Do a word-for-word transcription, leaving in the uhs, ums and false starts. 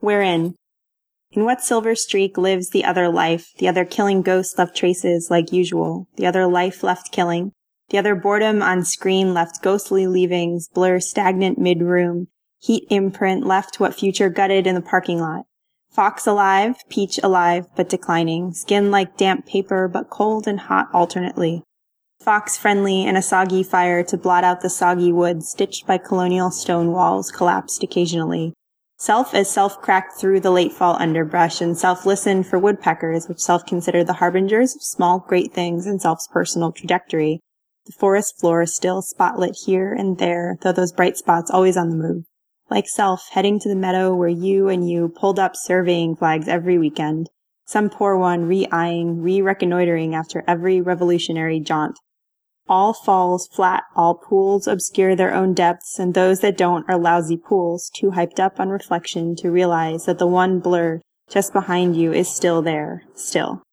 Wherein? In what silver streak lives the other life, the other killing ghost left traces like usual, the other life left killing, the other boredom on screen left ghostly leavings, blur stagnant mid-room, heat imprint left what future gutted in the parking lot. Fox alive, peach alive, but declining, skin like damp paper but cold and hot alternately. Fox friendly in a soggy fire to blot out the soggy wood stitched by colonial stone walls collapsed occasionally. Self as self cracked through the late fall underbrush, and self listened for woodpeckers, which self considered the harbingers of small great things in self's personal trajectory. The forest floor still spotlit here and there, though those bright spots always on the move. Like self, heading to the meadow where you and you pulled up surveying flags every weekend. Some poor one re-eyeing, re-reconnoitering after every revolutionary jaunt. All falls flat, all pools obscure their own depths, and those that don't are lousy pools, too hyped up on reflection to realize that the one blur just behind you is still there, still.